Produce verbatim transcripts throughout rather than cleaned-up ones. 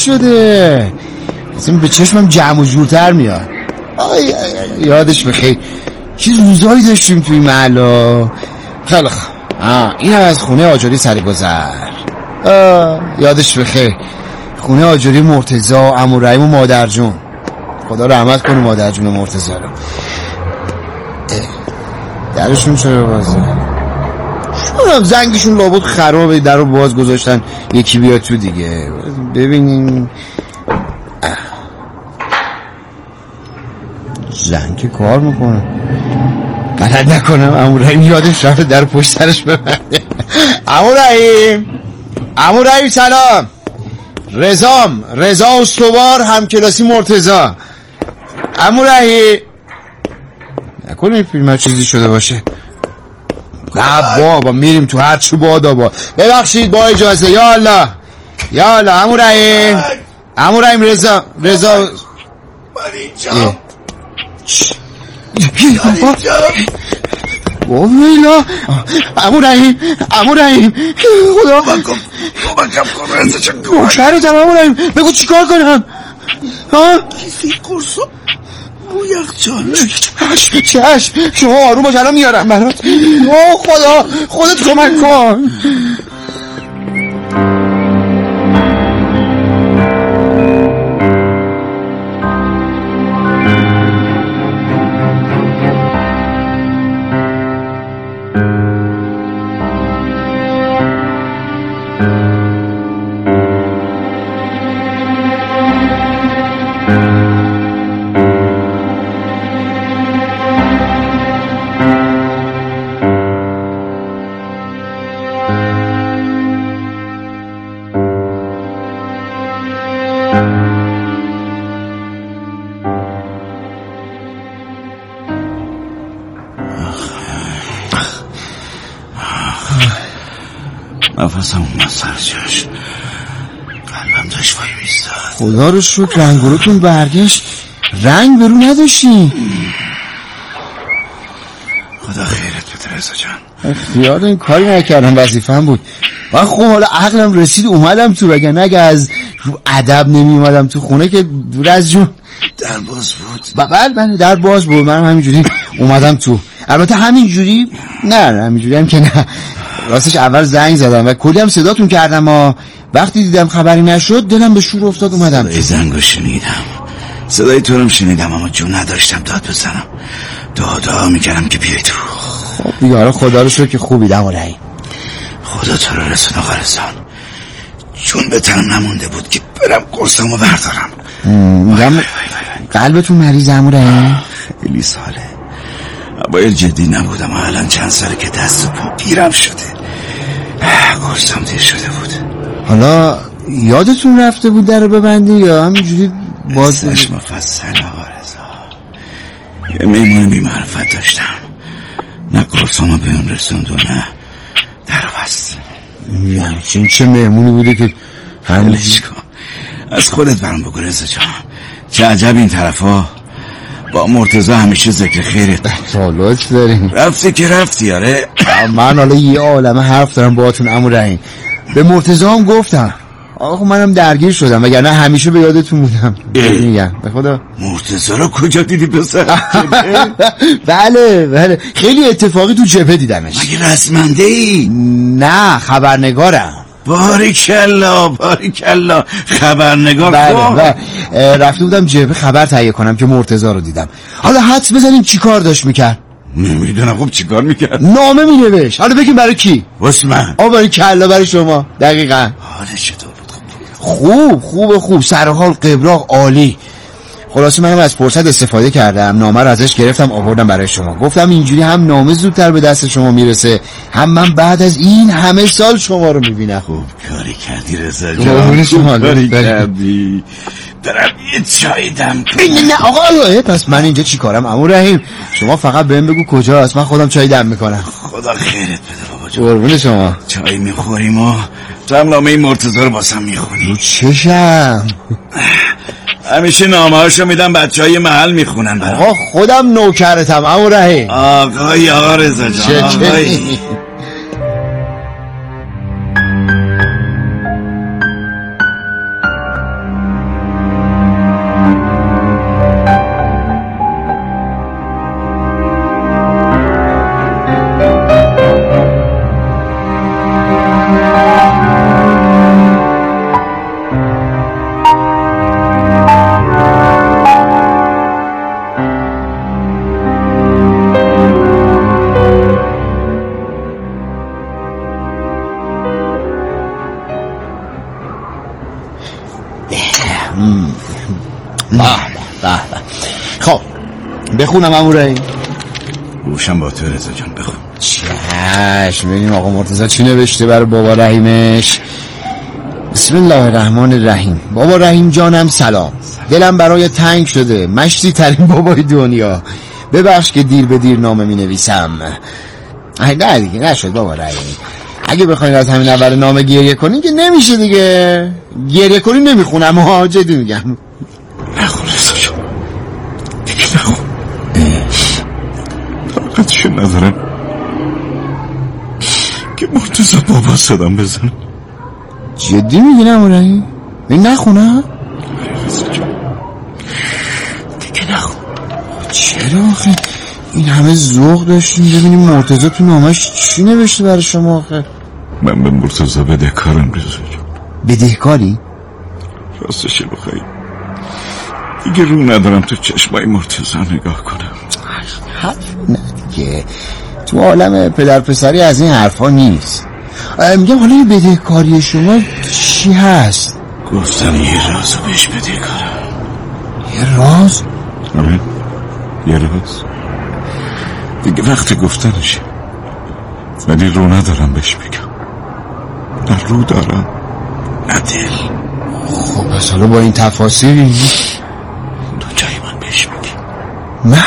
شده. اصلا به چشمم جمع و جورتر میاد. آی یادش بخیر چیز روزایی داشتیم توی محلا. خیلی خوب این هم از خونه آجری سرگذر. یادش بخیر خونه آجری مرتضی، عمو رحیم و مادر جون. خدا رحمت کنه مادر جون مرتضی رو. درشون چرا بازه؟ شونم زنگشون لابد خرابه، در رو باز گذاشتن یکی بیاد تو دیگه. ببینیم زنگ کار میکنه. غلط نکنم عمو رحیم یادش رفت در پشت سرش ببنده. عمو رحیم عمو رحیم سلام. رضام رضا استوار همکلاسی مرتضی. عمو رحیم نکنه این فیلم ها چیزی شده باشه. نه بابا میریم تو هر چی بادا با. ببخشید با اجازه. یا الله یا الله. عمو رحیم عمو رحیم رضا رضا من اینجا او میلا. عمو رحیم عمو رحیم خدا کمکم کمکم کن رضا چه نوکرتم. عمو رحیم بگو چیکار کنم؟ ها کیفی قرصو بو یخچال. چشم چشم شما آروم باش الان میارم برات. او خدا خودت کمک کن. نفسم اومد سر جاش. قلبم داشت وای میستاد. خدا رو شکر رنگورتون برگشت. رنگ برو نداشتی. خدا خیرت بده رضا جان. خیال این کاری نکردم وظیفه‌ام بود. من خب حالا عقلم رسید اومدم تو. بگن اگه از رو ادب نمی اومدم تو خونه که دور از جون. در باز بود. بله بله در باز بود. منم همینجوری اومدم تو. البته همینجوری نه همینجوری هم که نه. راستش اول زنگ زدم و کلی هم صداتون کردم و وقتی دیدم خبری نشد دلم به شور افتاد اومدم. صدای زنگو شنیدم. صدای تو رو شنیدم اما جون نداشتم داد بزنم. دادا میکردم که بیای تو. خب دیگه حالا خدا رو شکر که خوبیدم. عمو رحیم خدا تو رو رسون آقا رضا. چون به تنم نمونده بود که برم قرصمو بردارم. میگم قلبتون مریض عمو رحیم؟ خیلی ساله. باید جدی نبودم الان چند ساله که دست و پا گیرم شده. قرصم دیر شده بود. حالا یادتون رفته بود در رو ببندی یا همینجوری باز؟ سش مفصل آقا رضا. یه میمون بی معرفت داشتم. نه قرصمو بهم رسوند و نه در بست. یعنی چه چه مهمونی بوده که همش کن. از خودت برام بگو رضا جان. چه عجب این طرفا با مرتضی همیشه ذکر خیرت. سالات داریم. رفتی که رفتی. آره من حالا یه عالمه حرف دارم باهاتون عمو رحیم. به مرتضی هم گفتم. آخه منم درگیر شدم وگرنه همیشه به یادتون بودم. میگم به خدا. مرتضی رو کجا دیدی پسر؟ بله بله خیلی اتفاقی تو جبهه دیدمش. مگه رسمنده ای؟ نه خبرنگارم. باریکلا باریکلا خبرنگار. بله بله رفته بودم جبهه خبر تهیه کنم که مرتضی رو دیدم. حالا حدس بزنیم چی کار داشت میکرد؟ نمیدونم. خب چی کار میکرد؟ نامه مینوشت. حالا بگیم برای کی؟ واسه من. آ برای کلا برای شما. دقیقاً. حالش چطور بود؟ خوب خوب خوب سر حال قبراق عالی. خلاصه منم از فرصت استفاده کردم نامه رو ازش گرفتم آوردم برای شما. گفتم اینجوری هم نامه زودتر به دست شما میرسه هم من بعد از این همه سال شما رو میبینم. خوب کاری کردی رضا جان. خوب کاری کردی. برم یه چای دم کنم. نه نه آقا پس من اینجا چی کارم عمو رحیم؟ شما فقط بهم بگو کجاست من خودم چای دم میکنم. خدا خیرت بده بابا جان. قربون شما. چای میخوریم و تو هم نامه مرتضی رو باسم میخونی. چشم همیشه نامه هاشو میدم بچه های محل میخونن برام. آقا خودم نوکرتم عمو رحیم. آقای آقا رضا جان آقای. خب بخونم امورایی؟ گوشم با تو رضا جان، بخون. چشم. ببینیم آقا مرتضی چی نوشته برای بابا رحیمش. بسم الله الرحمن الرحیم. بابا رحیم جانم سلام. دلم برای تنگ شده، مشتی ترین بابای دنیا. ببخش که دیر به دیر نامه می نویسم. نه دیگه نشد بابا رحیم. اگه بخواین از همین اول نامه گریه کنین که نمیشه دیگه. گریه کنین نمیخونم ها، جدی میگم. نخون رضا جان دیگه، نخون. طاقتشو ندارم که مرتضی بابا صدام بزنم. جدی میگی نمونایی؟ این نخونم؟ رضا جان دیگه نخون. چرا آخه این همه ذوق داشتیم ببینیم مرتضی تو نامش چی نوشته برای شما آخه؟ من به مرتضی بدهکارم رضا جان. بدهکاری؟ راستش بخوایی دیگه رو ندارم تو چشمای مرتضی نگاه کنم. حرف نه دیگه، تو عالم پدر پسری از این حرفا نیست. میگم حالا این بدهکاری شما چی هست؟ گفتن یه رازو بهش بدهکارم. یه راز؟ آره یه راز دیگه وقت گفتنشه، ولی رو ندارم بهش بگم. نه رو دارم نه دل. خب پس حالا با این تفاصیل تو جای من بهش میگی؟ من؟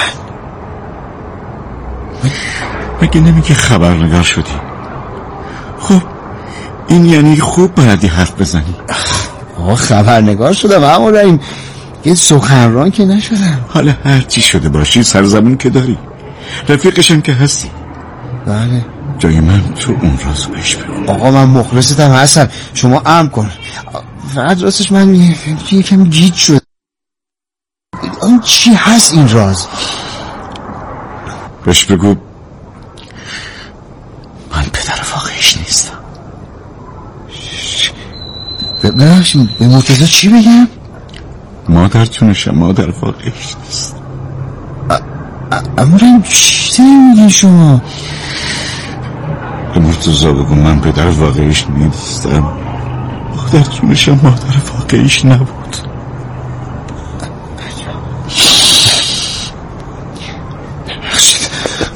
مگه نمیگه خبرنگار شدی؟ خب این یعنی خوب بلدی حرف بزنی. آقا خبرنگار شدم اما این یه سخنران که نشدم. حالا هر چی شده باشی سرزمین که داری، رفیقشم که هستی. بله جای من تو اون رازو بهش بگو. آقا من مخلصتم هستم، شما امر کن. فقط راستش من یکم گیج شد. اون چی هست این راز؟ بهش بگو من پدر واقعیش نیستم. ببخشید به مرتضی چی بگم؟ مادر جونشم، مادر واقعیش نیست. اما این چی داری میگین شما؟ به مرتضی بگو من پدر واقعیش نیستم. مادر جونشم مادر واقعیش نبود. ببخشید.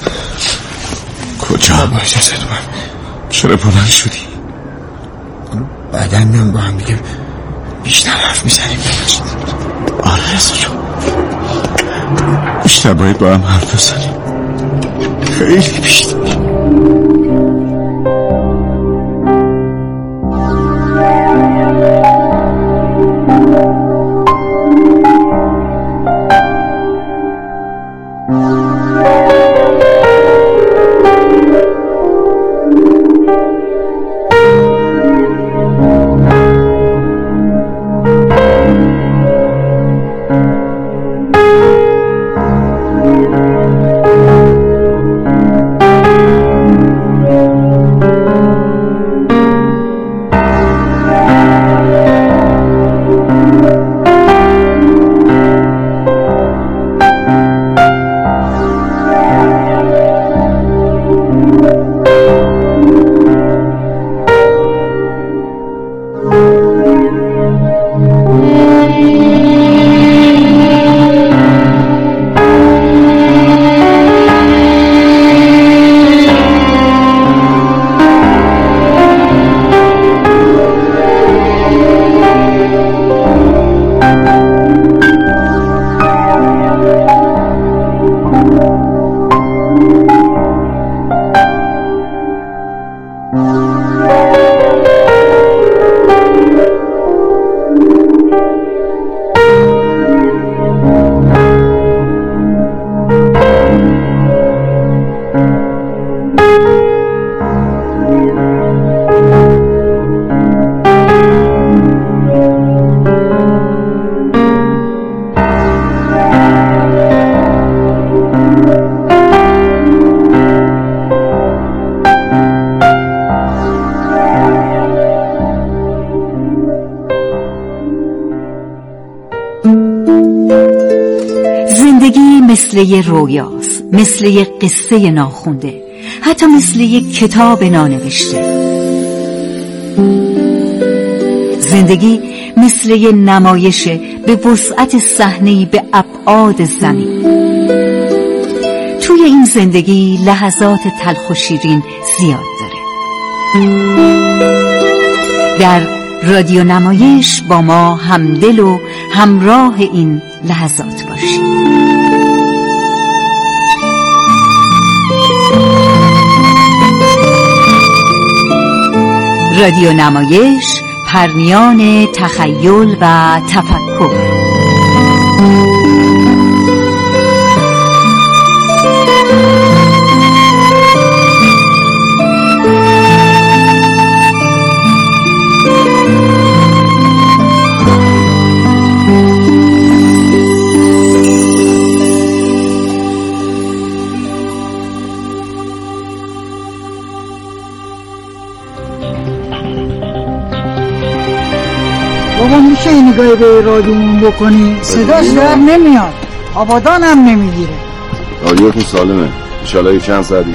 کجا؟ چرا بلند شدی؟ بعدن میام با هم دیگه بیشتر حرف میزنیم. آره رضا جون بیشتر باید با هم حرف بزنیم، خیلی بیشتر. مثل یه رویاست، مثل یه قصه ناخونده، حتی مثل یه کتاب نانوشته. زندگی مثل یه نمایش به وسعت صحنه‌ای به ابعاد زمین. توی این زندگی لحظات تلخ و شیرین زیاد داره. در رادیو نمایش با ما همدل و همراه این لحظات باشید. رادیو نمایش، پرمیان تخیل و تفکر. بابا میشه این نگاهی به رادیومون بکنی؟ صداش در نمیاد، آبادان هم نمیگیره. رادیوتون سالمه، انشالله یه چند ساعتی.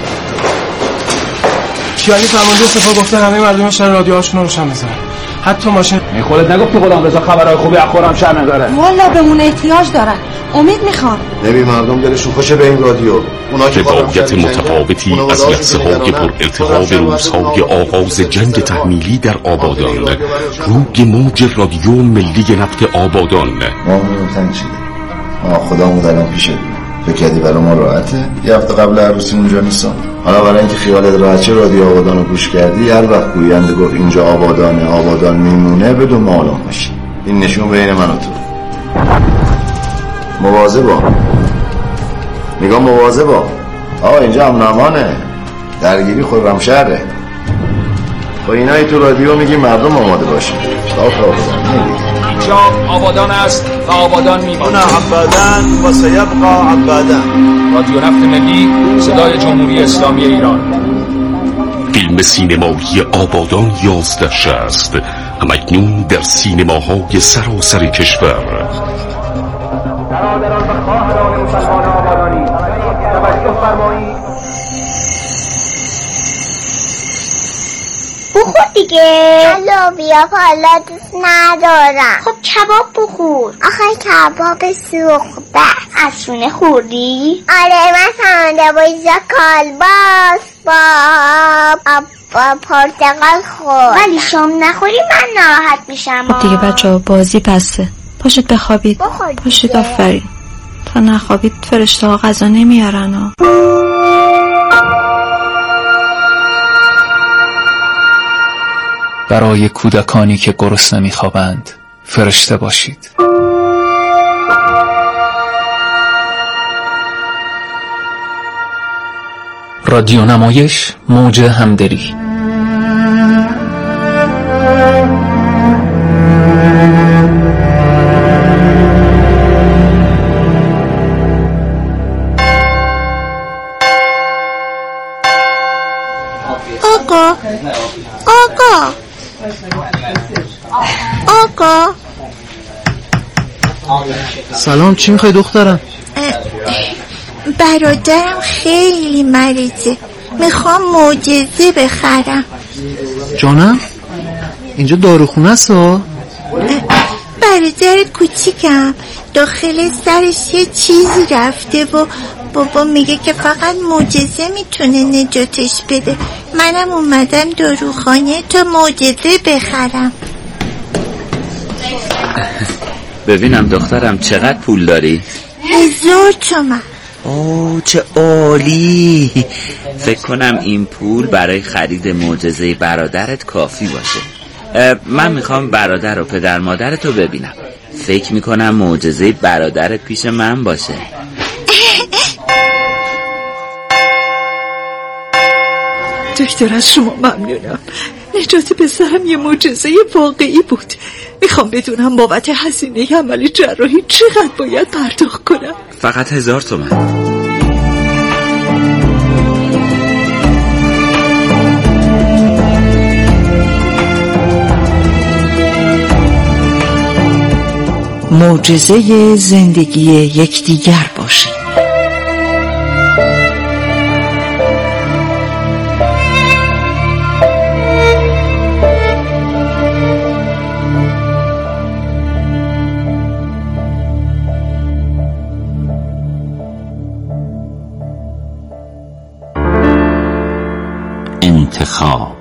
کیانی فرمانده سپاه گفته همه مردم شهر رادیوهاشون رو روشن بذارن، حتی ماشین. این خودت نگفتی غلام رضا خبرهای خوبی از خورم شهر نداره؟ والا بهمون احتیاج دارن، امید میخوان. نبی مردم دلشون خوشه به این رادیو. روایت متفاوتی از لحظه های پر ارتقاب روزهای آغاز جنگ تحمیلی در آبادان، روی موج رادیو ملی نفت آبادان. ما همون تنگ شده، ما خدامون الان پیشه فکر کردی برای ما راحته؟ یه هفته قبل عروسی اونجا نیستم. حالا برای اینکه خیالت راحته رادیو آبادان رو گوش کردی، هر وقت گوینده گفت اینجا آبادانه، آبادان میمونه، بدون معلوم باشی. این نشون بین من و تو. مواظبا، میگم مواظبا. آقا اینجا هم نمانه، درگیری خرم شهره. با اینایی تو رادیو میگی مردم آماده باشه. شاید آبادان میگی اینجا آبادان است و آبادان میمونه. ابداً و سیبقا ابداً. رادیو نفت ملی، صدای جمهوری اسلامی ایران. فیلم سینمایی آبادان یازده شصت همکنون در سینماهای سراسر کشور. برادران و خواهران مسلمان آبادانی، توجه فرمایید. بخور دیگه. لوبیا حالا دوست ندارم. خب کباب بخور. آخه کباب سوخته. از شونه خوردی؟ آره من فرمانده با اینجا کالباس با با پرتقال خورد. ولی شام نخوری من ناراحت میشم. خب دیگه بچه ها بازی بسته، پاشید بخوابید. پاشید آفرین. تا نخوابید فرشته ها غذا نمیارن ها. برای کودکانی که گرسنه میخوابند فرشته باشید. رادیو نمایش، موج همدلی. آقا آقا آقا سلام، چی میخوای دخترم؟ برادرم خیلی مریضه، میخوام معجزه بخرم. جانم اینجا داروخونه است ها؟ برادر کوچیکم داخل سرش یه چیزی رفته و بابا میگه که فقط معجزه میتونه نجاتش بده. منم اومدم داروخانه تا معجزه بخرم. ببینم دخترم چقدر پول داری؟ هزار تومن. اوه چه عالی. فکر کنم این پول برای خرید معجزه برادرت کافی باشه. من میخوام برادر و پدر مادرتو ببینم. فکر میکنم معجزه برادرت پیش من باشه. دکتر از شما ممنونم. نجات پسرم یه معجزه واقعی بود. میخوام بدونم بابت هزینه عمل جراحی چقدر باید پرداخت کنم؟ فقط هزار تومن. معجزه زندگی یکدیگر باشید. انتخاب.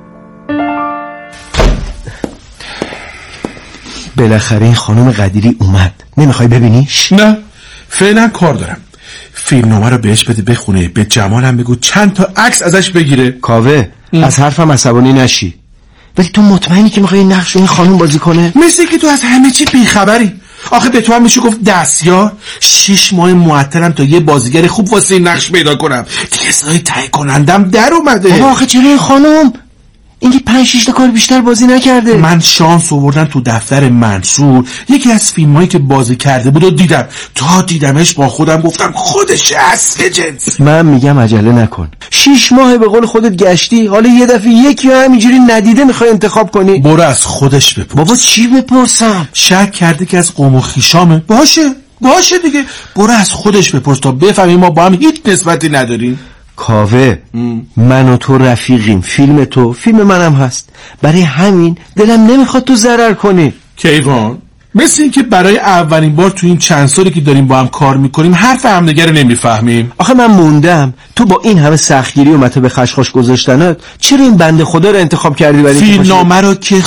بالاخره این خانم قدیری اومد. نمیخوای ببینیش؟ نه فعلا کار دارم. فیلمنامه رو بهش بده بخونه، به جمالم بگو چند تا عکس ازش بگیره. کاوه ام. از حرفم عصبانی نشی، ولی تو مطمئنی که میخوای این نقش این خانم بازی کنه؟ مثل که تو از همه چی بیخبری. آخه به تو هم میشه گفت دستیار. شش ماه معطلم تا یه بازیگر خوب واسه این نقش پیدا کنم. دیگه صدای تهیه کنندم در اومده. بابا آخه چرا این خانم اینکه پنج شش تا کار بیشتر بازی نکرده؟ من شانس آوردم تو دفتر منصور یکی از فیلمایی که بازی کرده بود و دیدم. تا دیدمش با خودم گفتم خودشه اصل جنس. من میگم عجله نکن. شش ماه به قول خودت گشتی، حالا یه دفعه یکی همینجوری ندیده میخوای انتخاب کنی؟ برو از خودش بپرس. بابا چی بپرسم؟ شک کرده که از قوم و خویشامه. باشه باشه دیگه، برو از خودش بپرس تا بفهمی ما با هم هیچ نسبتی نداریم. کاوه ام. من و تو رفیقیم، فیلم تو فیلم منم هست، برای همین دلم نمیخواد تو ضرر کنی. کیوان مثل این که برای اولین بار تو این چند سالی که داریم با هم کار میکنیم حرف همدیگه رو نمیفهمیم. آخه من موندم تو با این همه سختگیری و مته به خشخاش گذاشتنت چرا این بنده خدا رو انتخاب کردی؟ برای فیلمنامه رو که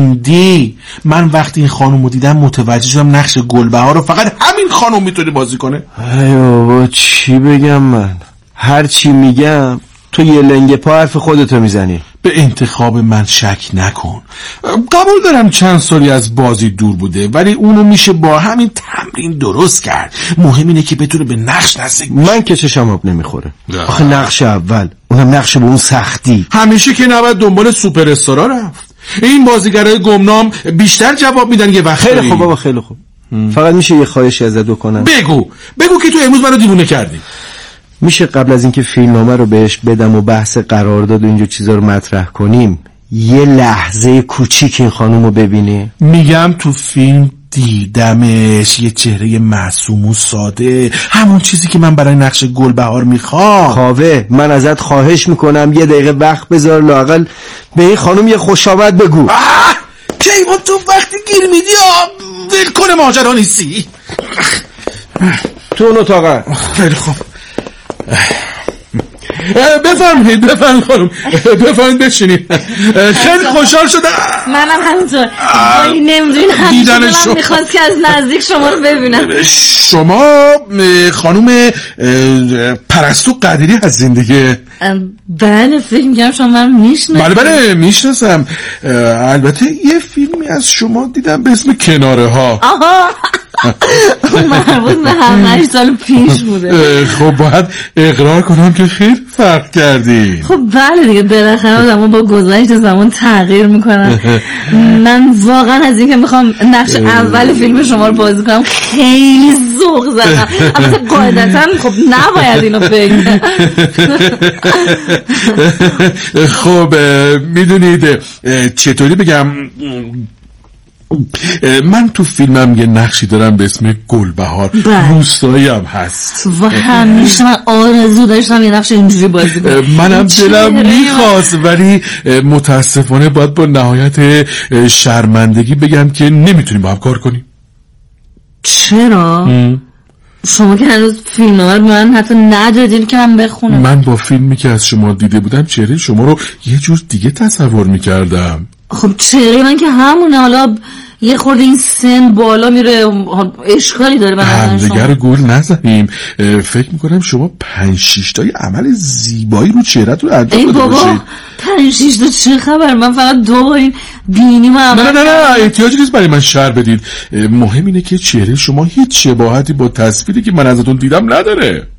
خوندی. من وقتی این خانومو دیدم متوجه شدم نقش گلبهار رو فقط همین خانوم میتونه بازی کنه. ای بابا چی بگم من؟ هر چی میگم تو یه لنگ پا حرف خودتو میزنی. به انتخاب من شک نکن. قبول دارم چند سالی از بازی دور بوده، ولی اونو میشه با همین تمرین درست کرد. مهم اینه که بتونه به نقش نزدیک. من که چشم آب نمیخوره. آخه نقش اول، اونم نقش به اون سختی. همیشه که نباید دنبال سوپر استارا رفت. این بازیگرای گمنام بیشتر جواب میدن یه وقت. خیلی خوب بابا خیلی خوب. هم. فقط میشه یه خواهشی ازت بکنم؟ بگو بگو که تو امروز منو دیوونه کردی. میشه قبل از اینکه فیلمنامه رو بهش بدم و بحث قرارداد و اینجور چیزا رو مطرح کنیم یه لحظه کوچیک این خانم رو ببینی؟ میگم تو فیلم دیدمش، یه چهره معصوم و ساده، همون چیزی که من برای نقش گلبهار میخوام. کاوه من ازت خواهش میکنم یه دقیقه وقت بذار، لااقل به این خانم یه خوش آمد بگو. کیوان تو وقتی گیر میدی ول کنه ماجرا نیستی. تو اون اتاقه. خیلی خوب بفرمایید بفرمایید خانم بفرمایید بشینید. خیلی خوشحال شدم. منم همینطور. وای نمیدونین همیشه دلم میخواست که از نزدیک شما رو ببینم. شما خانم پرستو قدیری هستین دیگه؟ بله فکر می‌کردم شما من میشناسید. بله بله میشناسم. البته یه فیلمی از شما دیدم به اسم کناره ها. آها مربوط به هفت سال پیش بوده. خب باید اقرار کنم که خیلی فرق کردی. خب بله دیگه بالاخره آدم‌ها با گذشت زمان تغییر میکنن. من واقعا از اینکه میخوام نقش اول فیلم شما رو بازی کنم خیلی ذوق زدم. البته قاعدتا خب نباید اینو بگم. خب میدونید چطوری بگم، من تو فیلمم یه نقشی دارم به اسم گلبهار. روستایی هم هست و همیشه من آرزو داشتم یه نقش اینجوری بازی کنم. منم دلم میخواست، ولی متاسفانه باید با نهایت شرمندگی بگم که نمیتونیم با هم کار کنیم. چرا؟ ام. شما که هنوز فیلمنامه رو من حتی ندادین که من بخونم. من با فیلمی که از شما دیده بودم چهره شما رو یه جور دیگه تصور میکردم. خب چهره من که همونه، حالا یه خورده این سن بالا میره اشکالی داره. همدیگر گول نزنیم. فکر میکنم شما پنج شیش تای عمل زیبایی رو چهرت رو انجام داده باشید. بابا پنج شیش تا چه خبر، من فقط دو بار این بینیم عمل. نه نه نه احتیاجی نیست برای من شرح بدید. مهم اینه که چهره شما هیچ شباهتی با تصویری که من ازتون دیدم نداره.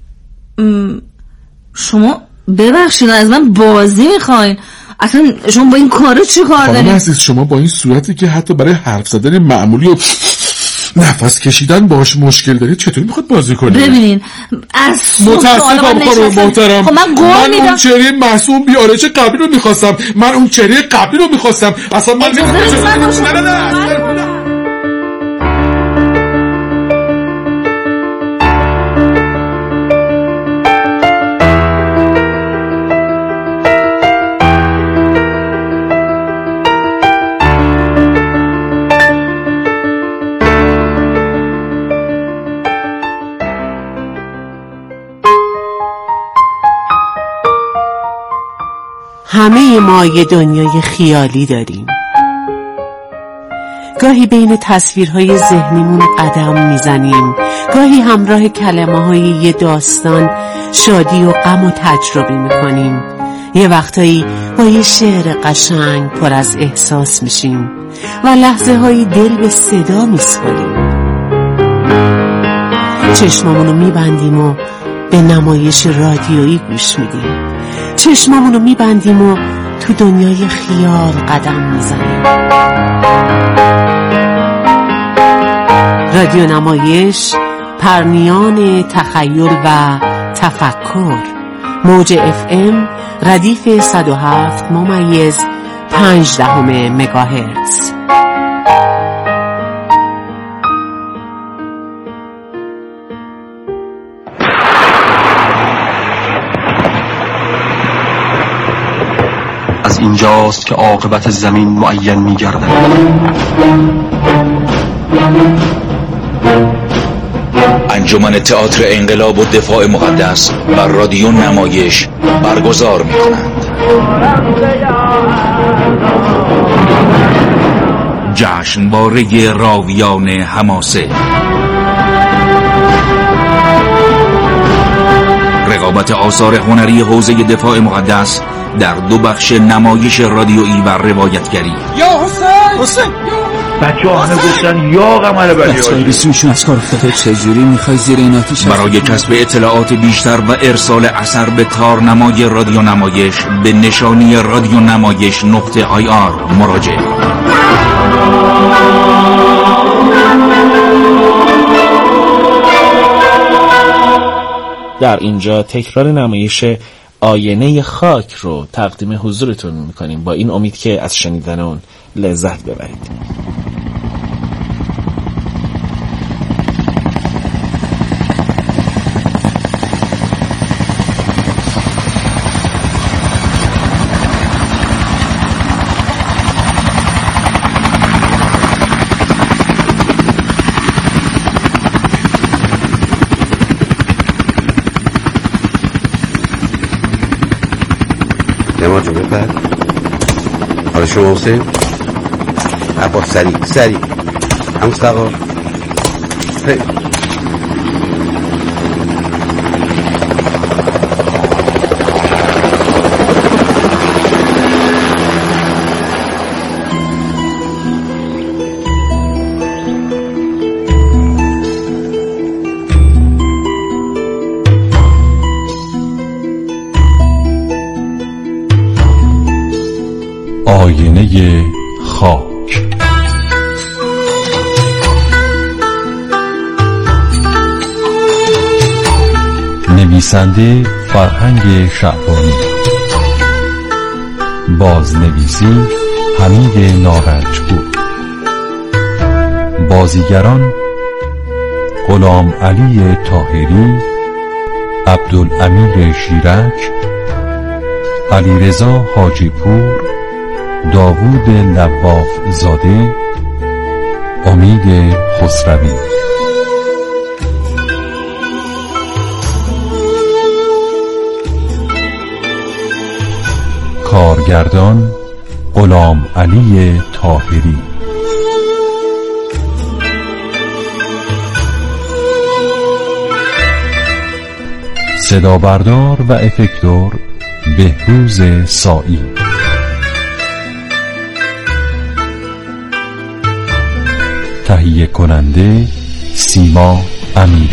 شما ببخشید از من بازی میخواین؟ اصلا شما با این کارو چی کار دارید؟ خانم عزیز شما با این صورتی که حتی برای حرف زدن معمولی و نفس کشیدن باش مشکل دارید چطوری میخواد بازی کنید؟ ببینین از متاسفم خانم محترم. خب من قول میدم اون چهره معصوم بیارش قبلی رو میخواستم. من اون چهره قبلی رو میخواستم. اصلا من نه نه نه همه ما یه دنیای خیالی داریم. گاهی بین تصویرهای ذهنیمون قدم میزنیم، گاهی همراه کلمه های یه داستان شادی و غم و تجربه میکنیم. یه وقتایی با یه شعر قشنگ پر از احساس میشیم و لحظه هایی دل به صدا میسپاریم. چشمامونو میبندیم و به نمایش رادیویی گوش میدیم. چشمامونو میبندیم و تو دنیای خیال قدم میزنیم. رادیو نمایش، پرنیان تخیل و تفکر. موج اف ام ردیف صد و هفت ممیز پنج دهم مگاهرتز. از اینجاست که عاقبت زمین معین می‌گردد. انجمن تئاتر انقلاب و دفاع مقدس بر رادیو نمایش برگزار می‌کنند. جشنواره راویان حماسه، رقابت آثار هنری حوزه دفاع مقدس در دو بخش نمایش رادیویی و روایتگری. یا حسین حسین بچه ها همه گفتن یا قمر بلی بچه های رسمیشون از کار افتاده. چجوری میخوای زیر این آتیش؟ برای کسب اطلاعات بیشتر و ارسال اثر به تارنمای رادیو نمایش به نشانی رادیو نمایش نقطه آی آر مراجعه. در اینجا تکرار نمایش آینه خاک رو تقدیم حضورتون میکنیم با این امید که از شنیدن اون لذت ببرید. جماعت جمعه بعد حالا شما حسین عباس سریع سریع همون سقا هی آینه خاک. نویسنده فرهنگ شعبانی، بازنویسی حمید نارنجپور، بازیگران غلام علی طاهری، عبدالامیر شیرک، علیرضا حاجی پور، داوود لواف زاده، امید خسروی. کارگردان غلام علی طاهری. صدا بردار و افکتور بهروز سایی. تهیه کننده سیما امیری.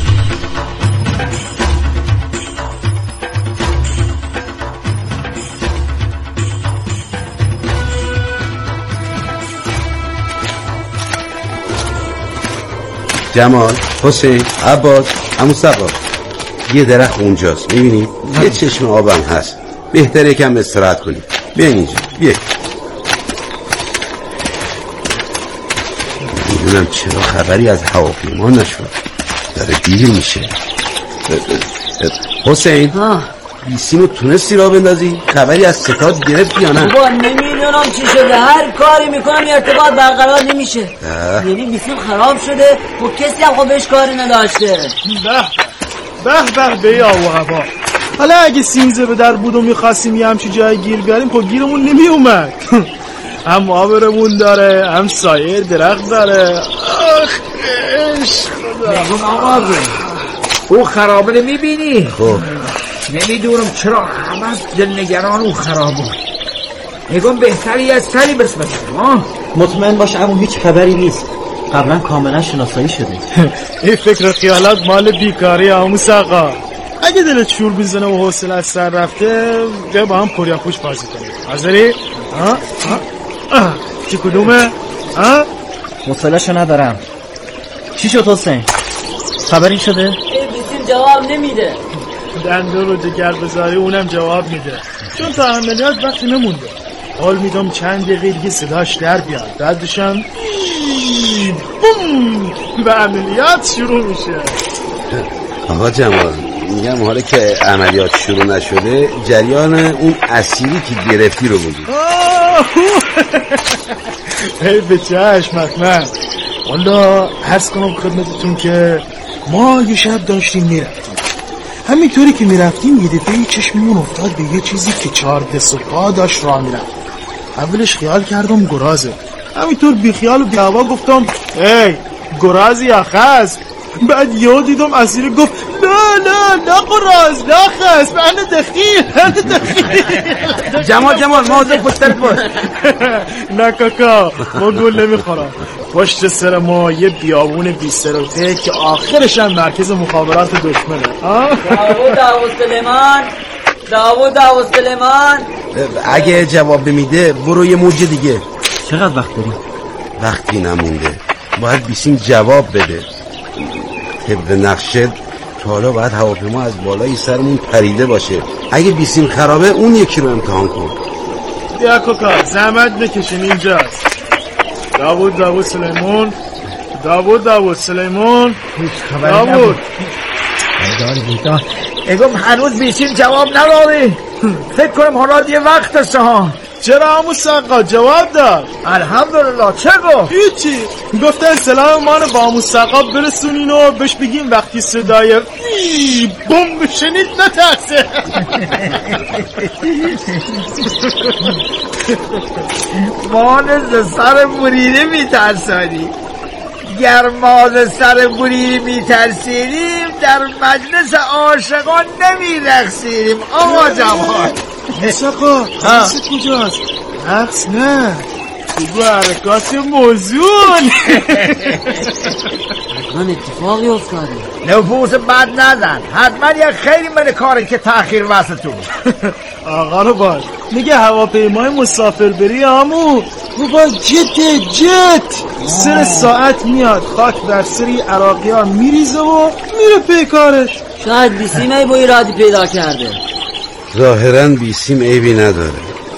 جمال، حسین، عباس، عمو صبا، یه درخت اونجاست میبینید؟ یه چشم آبم هست، بهتره کم استراحت کنید. بیاین اینجا، بیاین. میدونم چرا خبری از هواپیما نشد، داره دیر میشه. حسین، بیسیمو تونستی را بندازی؟ خبری از ستاد گرفت یا نه؟ بابا نمیدونم چی شده، هر کاری میکنم ارتباط برقرار نمیشه. یعنی بیسیم خراب شده و کسی هم خب بهش کاری نداشته. به به به به یا و هوا حالا اگه سینزه به در بود و میخواستیم یه همچی جای گیر بیاریم خب گیرمون نمی اومد. هم آبرمون داره هم سایر درخت داره. آخ میگم آقا او خرابه رو میبینی؟ خب نمیدونم چرا همه دلنگران او خرابه. میگم بهتری از سری بسمت. مطمئن باش اما هیچ خبری نیست، قبلا کاملا شناسایی شده. این فکر و خیالات مال بیکاری آموس آقا. اگه دلت شور بیزنه و حوصله از سر رفته بیا با هم پوریا پوش بازی کنیم. حاضری؟ ها؟ ها؟ چی کدومه؟ ها؟ حوصله‌شو ندارم. چی شد حسین؟ خبری شده؟ این بیسیم جواب نمیده. دندون رو جگر بذاری اونم جواب میده، چون تا عملیات وقتی نمونده. حال میدم چند دقیقه دیگه صداش در بیاد، بعدشم بوم و عملیات شروع میشه. آقا جمال میگم حالا که عملیات شروع نشده جریان اون اسیری که گرفتی رو بگی. ای به چشم حتما. والا عرض کنم خدمتتون که ما یه شب داشتیم میرفتیم، همینطوری که میرفتیم یه دفعه چشممون افتاد به یه چیزی که چهار دست و پا داشت راه میرفت. اولش خیال کردم گرازه، همینطور بی خیال و بی هوا گفتم ای گرازی یا خز. بعد یهو دیدم اسیری گفت نه نه نه گراز نه خز، من دخیل من دخیل. جمال جمال موضوع پشتت باش. نه کاکا ما گول نمیخورم. پشت سر ما یه بیابون بی سر و ته که آخرش هم مرکز مخابرات دشمنه. داوود داوود سلیمان داوود داوود سلیمان. اگه جواب نمیده برو یه موج دیگه. چقدر وقت داریم؟ وقتی نمونده، باید بیسیم جواب بده. طبق نقشه تا حالا باید هواپیما از بالای سرمون پریده باشه. اگه بیسیم خرابه اون یکی رو امتحان کن. بیا کوکا زحمت بکشین اینجاست. داوود داوود سلیمان داوود داوود سلیمان داوود داری بیدار. اگم هنوز بیسیم جواب نداری. فکر کنم حالا دیگه وقت است ها. چرا آموز سقا جواب داد؟ الحمدلله. چه گفت؟ هیچی، گفتن سلام ما رو با آموز سقا برسونین و بهش بگیم وقتی صدای بوم بشنید نترسه. ما ز سر بریده میترسانی. گر ما ز سر بریده میترسیدیم در مجلس عاشقان نمیرقصیدیم. آقا جمال سقا رقص کجاست؟ رقص نه بگو حرکات موضوع. حتما اتفاقی افتاده. نفوس بد نزن، حتما یک خیلی من کاری که تأخیر واسه تو. آقا رو باش میگه هواپیمای مسافر بری همون بابا جت جت سر ساعت میاد خاک بر سری عراقی ها میریزه و میره پی کارش. شاید بیسیم ای با ایرادی پیدا کرده. ظاهراً بیسیم عیبی نداره،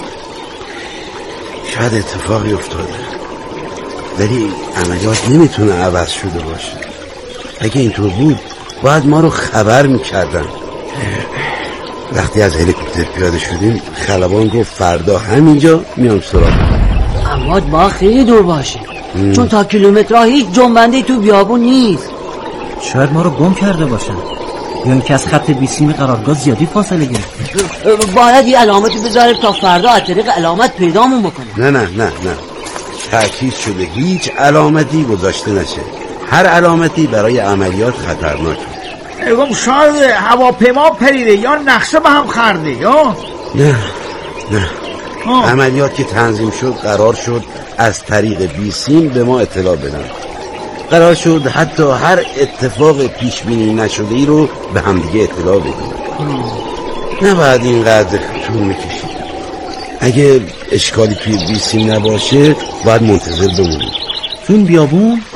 شاید اتفاقی افتاده، ولی عملیات نمیتونه عوض شده باشه. اگه اینطور بود باید ما رو خبر میکردن. وقتی از هلیکوپتر پیاده شدیم خلبان گفت فردا همینجا میام سراغ. اما با خیلی دور باشه ام. چون تا کیلومترها هیچ جنبنده تو بیابون نیست. شاید ما رو گم کرده باشن، یعنی که از خط بیسیم قرارگاه زیادی فاصله گرفت. باید یه علامتی بذاره تا فردا از طریق علامت پیدامون بکنه. نه نه نه نه تأکید شده هیچ علامتی گذاشته نشه. هر علامتی برای عملیات خطرناکه. اگم شاید هواپیما پریده یا نقشه به هم خورده یا نه نه آه. عملیات که تنظیم شد قرار شد از طریق بیسیم به ما اطلاع بدن. قرار شد حتی هر اتفاق پیش بینی نشده ای رو به همدیگه اطلاع بدیم. نباید اینقدر طول میکشید. اگه اشکالی توی بیسیم نباشه باید منتظر بمونیم. تو این بیابون